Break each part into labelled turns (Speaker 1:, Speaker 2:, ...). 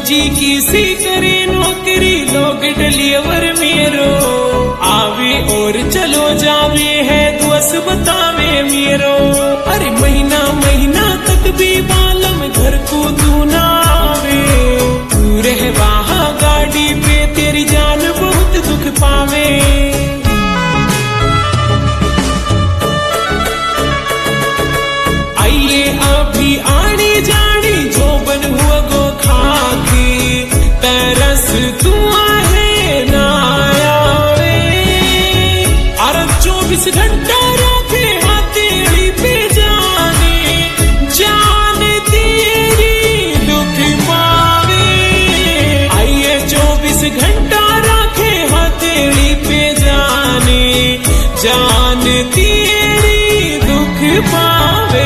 Speaker 1: फौजी किसी करे नौकरी लोग डलियवर मेरो आवे और चलो जावे है दुआस बतावे मेरो। अरे महीना महीना तक भी बालम घर को तू ना आवे, तू रह वहाँ गाड़ी पे तेरी जान बहुत दुख पावे। आइए अभी आनी जानी जो बन हुआ गो खाकी तरस तू आहे ना आवे। अरे 24 घंटा रखे हथेली पे जाने जान तेरी दुख पावे। आइए 24 घंटा रखे हथेली पे जाने जान तेरी दुख पावे।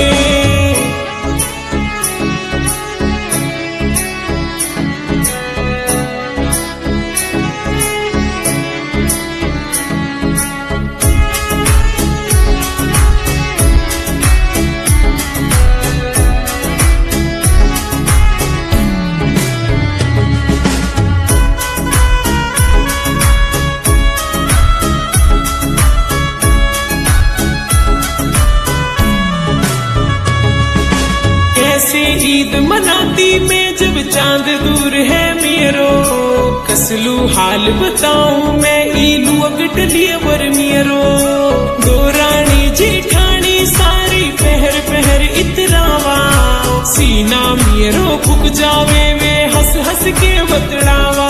Speaker 1: ईद मनाती मैं जब चांद दूर है मेरो, कसलू हाल बताऊं मैं ईलू अगटलियवर मेरो। दो रानी जेठानी सारी पहर पहर इतरावा, सीना मेरो फुक जावे वे हंस हंस के बतड़ावा।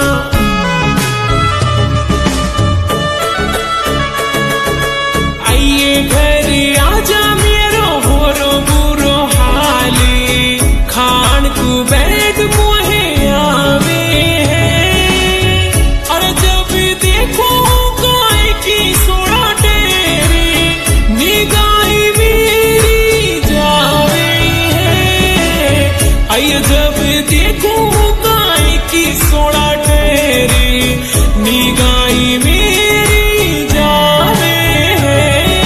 Speaker 1: आइए घर आजा मेरो होरो बुरो हाली खान को बैग मुहे आवे है। और जब देखो गाय की सोड़ा तेरी निगाही मेरी जावे है। आइए जब देखो गाय की सोड़ा तेरी निगाही मेरी जावे है।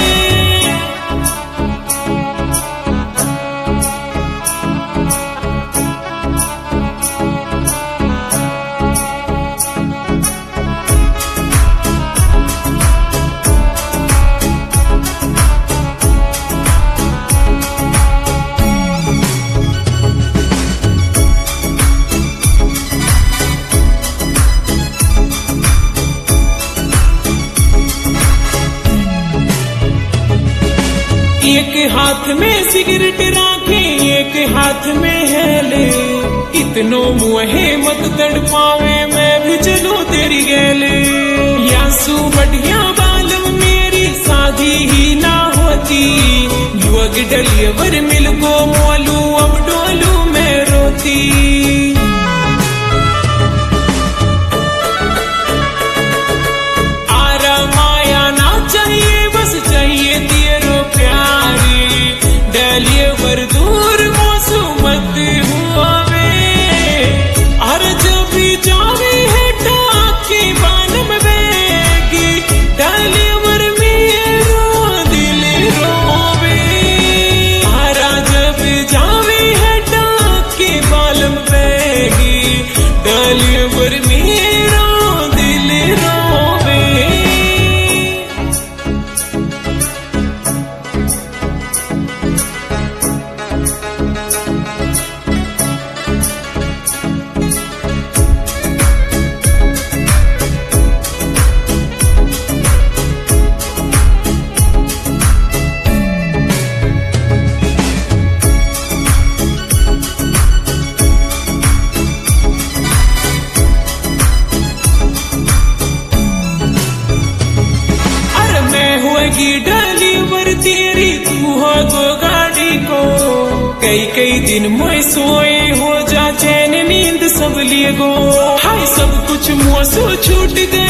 Speaker 1: एक हाथ में सिगरेट राखे एक हाथ में हेले, इतनो मुहे मत तड़ पावे मैं भी चलूं तेरी गैले। यासू बढ़िया बालम मेरी शादी ही ना होती, युवक डलियवर मिल गो मोलू अब डोलू मैं रोती। आरा माया ना चाहिए बस चाहिए तेरो प्यारी, डलियवर दूर मौसू मत हुआवे। हर जब जावे है टाके बानम बेगी, डलियवर मेरो दिल रोवे। हरा जब जावे है टाके बालम बेगी, डलियवर मेरो दिल रोवे। डलियवर तेरी तू हो गो गाड़ी को, कई कई दिन मैं सोए हो जा चैन नींद सब लिए गो। हाय सब कुछ मुँह से छूट गए